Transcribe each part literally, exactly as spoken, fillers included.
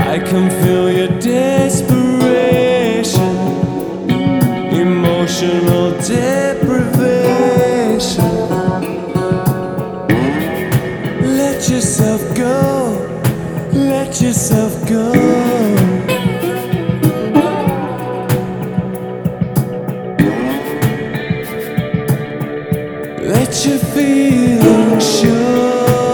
I can feel your desperation, emotional deprivation. Let yourself go, let yourself go. Let your feelings show.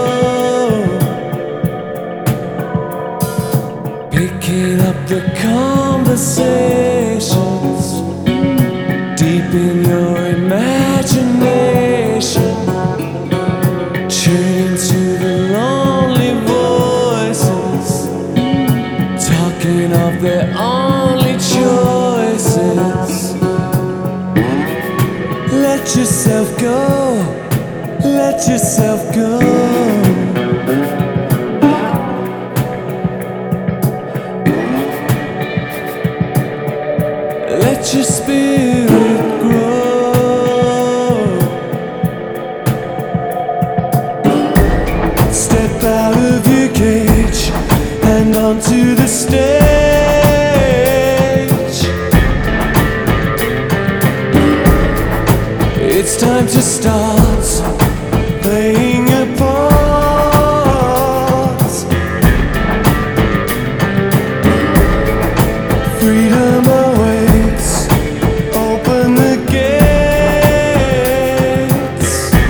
Picking up the conversations deep in your imagination, tuning to the lonely voices, talking of their only choices. Let yourself go, let yourself go. Let your spirit grow. Step out of your cage and onto the stage. It's time to start playing a part. Freedom awaits. Open the gates.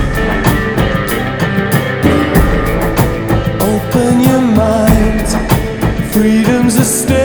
Open your mind. Freedom's a state.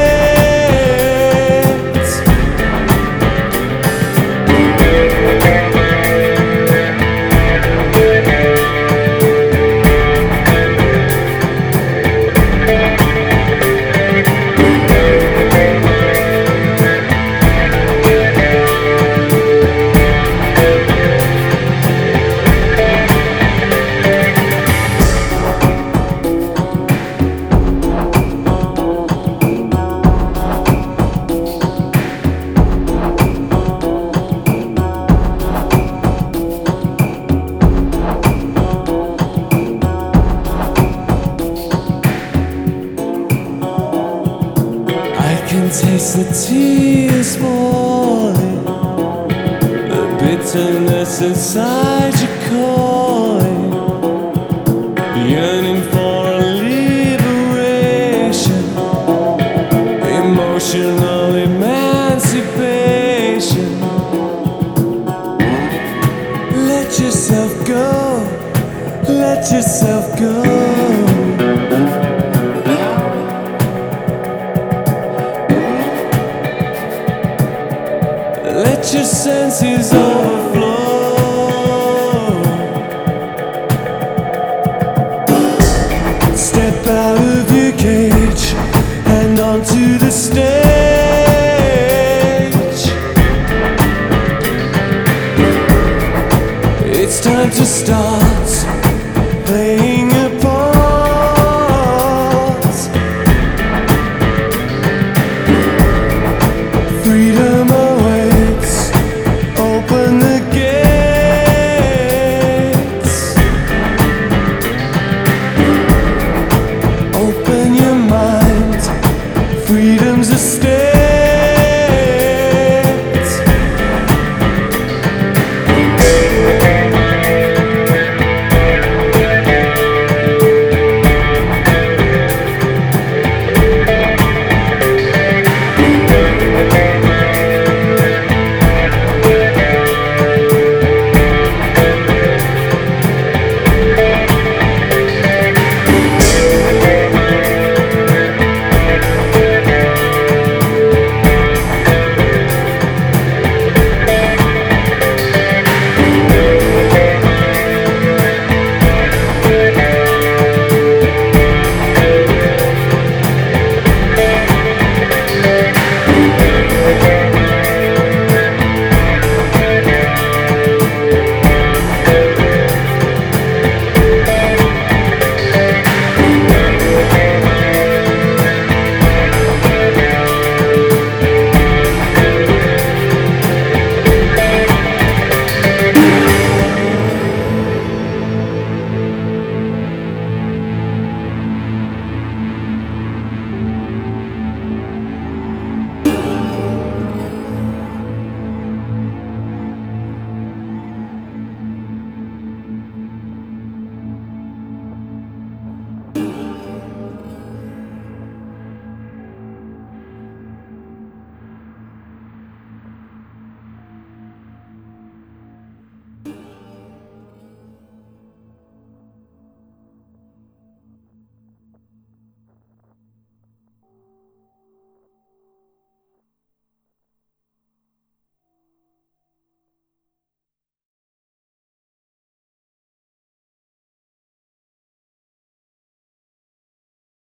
I can taste the tears falling, the bitterness inside you calling, yearning for a liberation, emotional emancipation. Let yourself go, let yourself go. Let your senses open.